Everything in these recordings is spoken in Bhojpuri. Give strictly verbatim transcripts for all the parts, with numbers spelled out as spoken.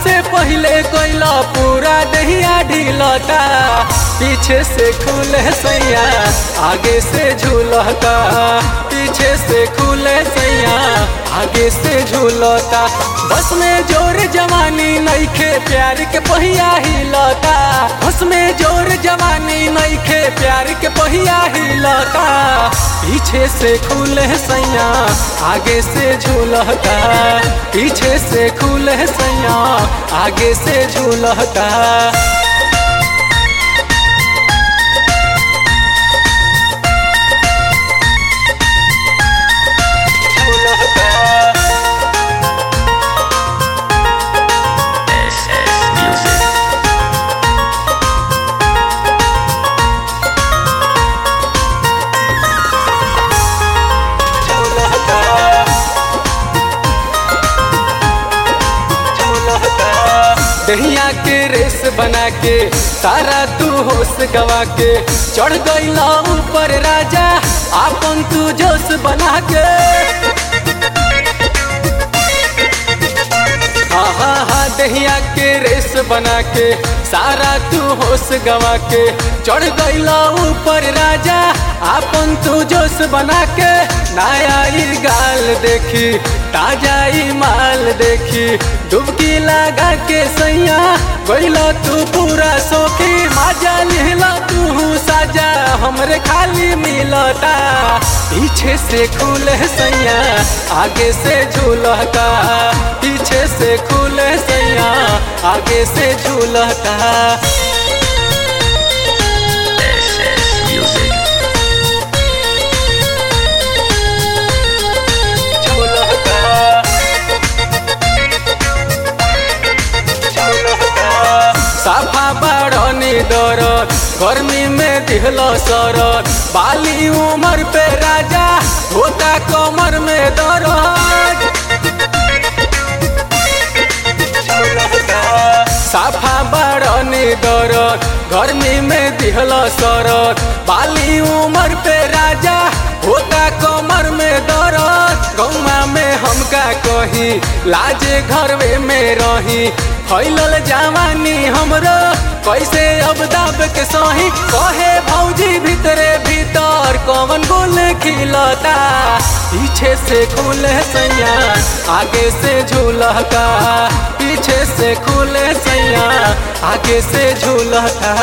से पहले कोइला पूरा दहिया ढीलता, पीछे से खुले सैया आगे से झूलता, पीछे से खुले सैया आगे से झूलता। बस में जोर जवानी नइखे प्यार के पहिया हिलता, बस में जोर जवानी नइखे प्यार के पहिया हिलता, पीछे से खुले सैया आगे से झूलता, पीछे से खुले सैया आगे से झूलता। दहिया के रेस बना के सारा तू होश गवा के चढ़ गईला ऊपर राजा आपन तू जोश बना के। हाँ हाँ हाँ दहिया के रेस बना के सारा तू होश गवा के चढ़ गईला ऊपर राजा आपन तू जोश बना के। नया ई गाल देखी ताजा ई माल देखी डुबकी लगा के सैया गईला तू पूरा सोखी, मजा लिहला तू साजा हमरे खाली मिलता, पीछे से खुले सैया आगे से झूलता, पीछे से खुले सैया आगे से झूलता। साफा बड़नी दरद गर्मी में दिहलो सरद, बाली उमर पे राजा होता कमर में दर्द। साफा बड़नी दरद गर्मी में दिहलो सरद, बाली उमर पे राजा होता कमर में दर्द। गौवा में हमका कही लाजे घरवे में रही, फैलल जवानी हमरो कैसे अब दाब के सही, कहे भौजी भीतरे भीतर कौन गुल खिलता, पीछे से खुले सैया आगे से झूलता, पीछे से खुले सैया आगे से झूलता।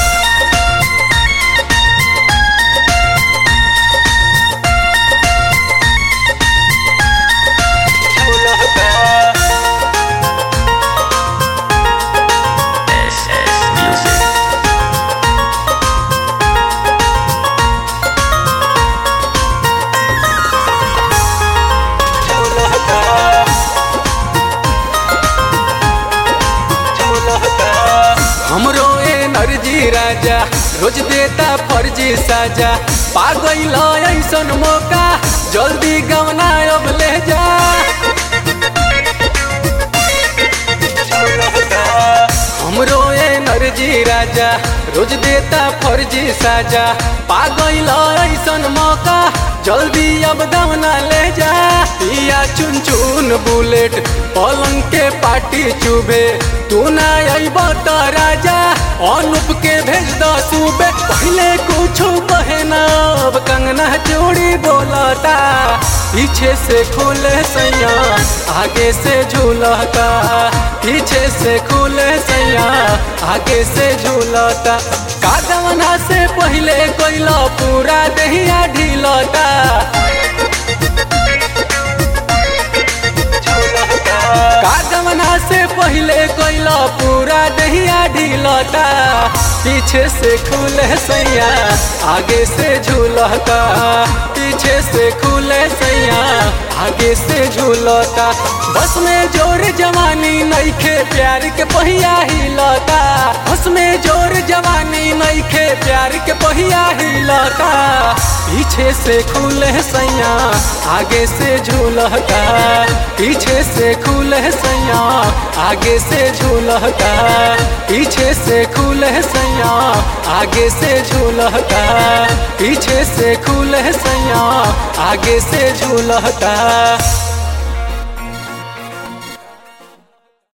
हमरो एनर्जी राजा रोज देता फर्जी साजा, पागल ऐसन मौका जल्दी गवना अब ले जा। हमरो एनर्जी राजा रोज देता फर्जी साजा, पागल ऐसन मौका जल्दी अब दवना ले जा। पिया चुन चुन बुलेट पलंग के पाटी चुभे, तू ना अइब त राजा अनुप के भेज द सुबे, पहले कुछ कहे ना अब कंगना चूड़ी बोलता, पीछे से खुले सैया आगे से झूलता, पीछे से खुले सैया आगे से झूलता। कादवना से पहले कोइला पूरा दहिया ढीलता, कादवना से पहले कोइला पूरा दहिया ढीलता, पीछे से खुले सैया आगे से झूलता, पीछे से खुले सैया आगे से झूलता। बस में जोर जवानी नइखे प्यार के पहिया हिलता, बस में जोर जवानी नइखे प्यार के पहिया हिलता, पीछे से खुले सैया आगे से झूलता, पीछे से खुले सैया आगे से झूलता, पीछे से खुले सैया आगे से झूलता, पीछे से खुले सैया आगे से झूलता।